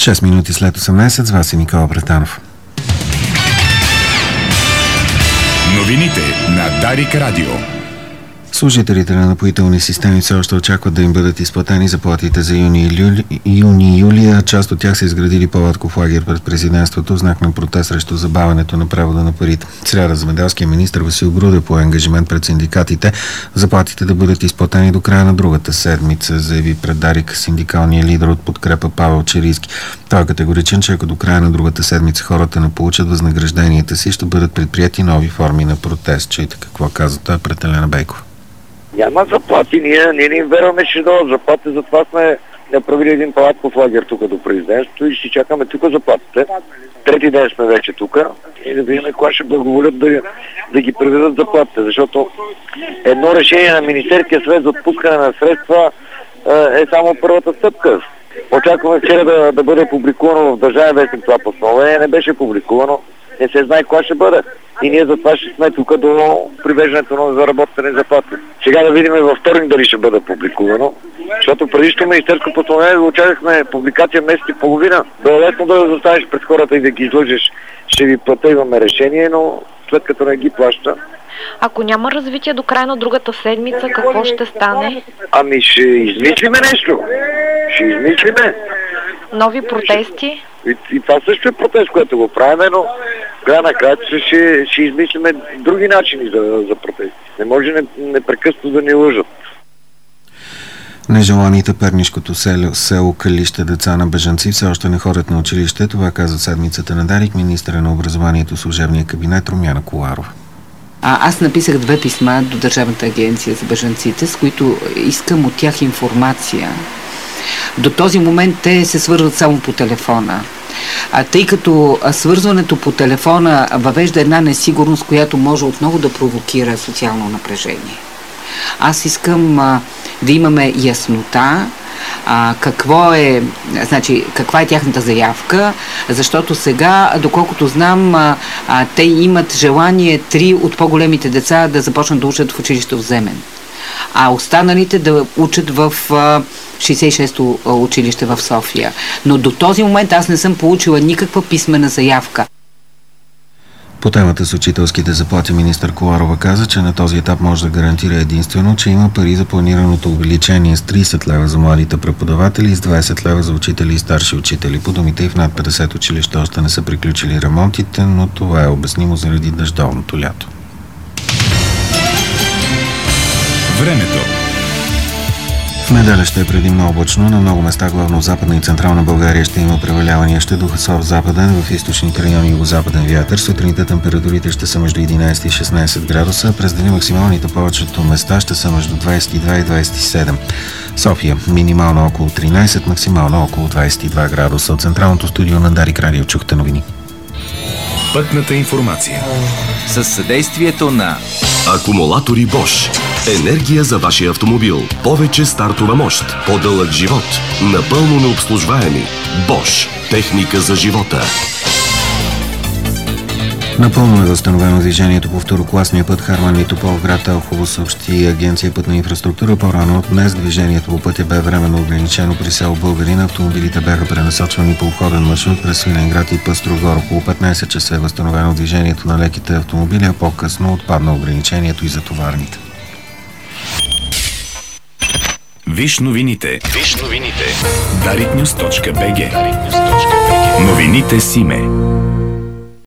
6 минути след 18, с вас е Никола Братанов. Новините на Дарик Радио. Служителите на напоителни системи все още очакват да им бъдат изплатени заплатите за юни и юли, а част от тях са изградили палатков лагер пред президентството в знак на протест срещу забавянето на превода на парите. Сряда земеделския министър Васил Грудев пое ангажимент пред синдикатите заплатите да бъдат изплатени до края на другата седмица, заяви пред Дарик синдикалния лидер от Подкрепа Павел Черийски. Той е категоричен, че ако до края на другата седмица хората не получат възнагражденията си, ще бъдат предприяти нови форми на протест. Чуйте какво каза той пред Елена Бейкова. Няма заплати, ние не им верваме, че дадат заплати, затова сме направили един палатков лагер тук до президентството и ще чакаме тук заплатите. Трети ден сме вече тук и да видим кога ще благоволят да ги преведат заплатите, защото едно решение на Министерския съвет за отпускане на средства е само първата стъпка. Очакваме вчера да бъде публикувано в Държавен вестник това постановление, не беше публикувано, не се знае кога ще бъде. И ние затова ще сме тук до привеждането на заработени заплати. Сега да видим във вторник дали ще бъде публикувано, защото предишното министерско постановление го очаквахме публикация месец и половина. Да е лесно да заставиш пред хората и да ги излъжеш, ще ви платя, имаме решение, но след като не ги плаща. Ако няма развитие до края на другата седмица, какво ще стане? Ами ще измислиме нещо. Ще измислиме. Нови протести? И това също е протест, което го правим, но края на краята ще измислиме други начини за протести. Не може непрекъснато да ни лъжат. Нежеланите пернишкото село Калище деца на бежанци все още не ходят на училище. Това каза седмицата на Дарик министъра на образованието, служебния кабинет Румяна Коларова. Аз написах 2 писма до Държавната агенция за бежанците, с които искам от тях информация. До този момент те се свързват само по телефона. Тъй като свързването по телефона въвежда една несигурност, която може отново да провокира социално напрежение. Аз искам да имаме яснота каква е тяхната заявка, защото сега, доколкото знам, те имат желание 3 от по-големите деца да започнат да учат в училище в Земен, а останалите да учат в 66-то училище в София. Но до този момент аз не съм получила никаква писмена заявка. По темата с учителските заплати министър Коларова каза, че на този етап може да гарантира единствено, че има пари за планираното увеличение с 30 лева за младите преподаватели и с 20 лева за учители и старши учители. По думите и в над 50 училища още не са приключили ремонтите, но това е обяснимо заради дъждовното лято. Времето. В неделя ще е предимно облачно. На много места, главно в Западна и Централна България, ще има превалявания. Ще духа северо-западен, в източните райони югозападен вятър. Сутринта температурите ще са между 11 и 16 градуса. През деня максималните повечето места ще са между 22 и 27. София минимално около 13, максимално около 22 градуса. От централното студио на Дарик Радио чухте новини. Пътната информация. С съдействието на Акумулатори Bosch. Енергия за вашия автомобил. Повече стартова мощ. По-дълъг живот. Напълно необслужваеми. Bosch. Техника за живота. Напълно е възстановено движението по второкласния път Харманли Тополовград Елхово, съобщи Агенция Пътна инфраструктура. По-рано днес движението по пътя бе временно ограничено при село Българина. Автомобилите бяха пренасочвани по обходен маршрут през Свиленград и Пъстрогор. Около 15 часа е възстановено движението на леките автомобили, а по-късно отпадна ограничението и за товарните. Виж новините. Dariknews.bg. Новините с име.